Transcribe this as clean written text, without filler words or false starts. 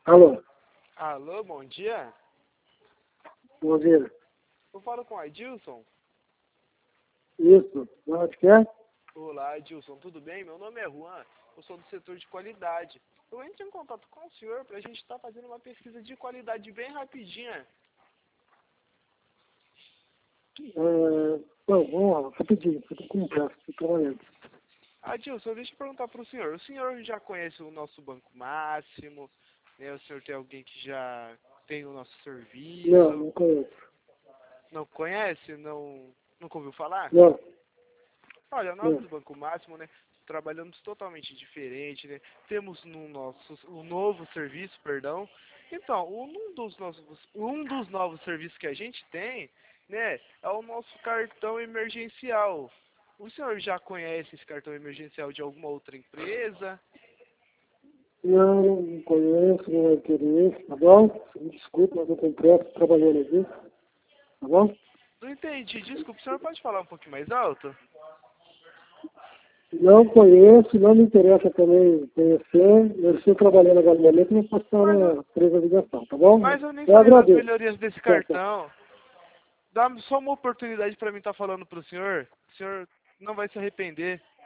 Alô, Alô, bom dia. bom dia. Eu falo com o Adilson. Isso, onde que é? Olá, Adilson, tudo bem? Meu nome é Juan, eu sou do setor de qualidade. Eu entro em contato com o senhor para a gente estar fazendo uma pesquisa de qualidade bem rapidinha. Não, vamos lá, rapidinho, eu tô com pressa, tô trabalhando. Adilson, deixa eu perguntar para o senhor. O senhor já conhece o nosso Banco Máximo? Né? O senhor tem alguém que já tem o nosso serviço? Não conheço. Não conhece? Nunca ouviu falar? Não, Olha, nós não. do Banco Máximo, né, trabalhamos totalmente diferente, né? Temos no nosso um novo serviço, perdão. Então, um dos novos serviços que a gente tem, né, é o nosso cartão emergencial. O senhor já conhece esse cartão emergencial de alguma outra empresa? Não conheço, não é interesse, tá bom? Me desculpa, mas eu tô com pressa, tô trabalhando aqui, tá bom? Não entendi, desculpa, o senhor pode falar um pouquinho mais alto? Não conheço, não me interessa também conhecer. Eu estou trabalhando agora no momento e não posso estar Mas na presa de ligação, tá bom? mas eu nem Eu falei das agradeço. melhorias desse Tchau, tchau. cartão. Dá só uma oportunidade para mim estar falando para o senhor. O senhor não vai se arrepender.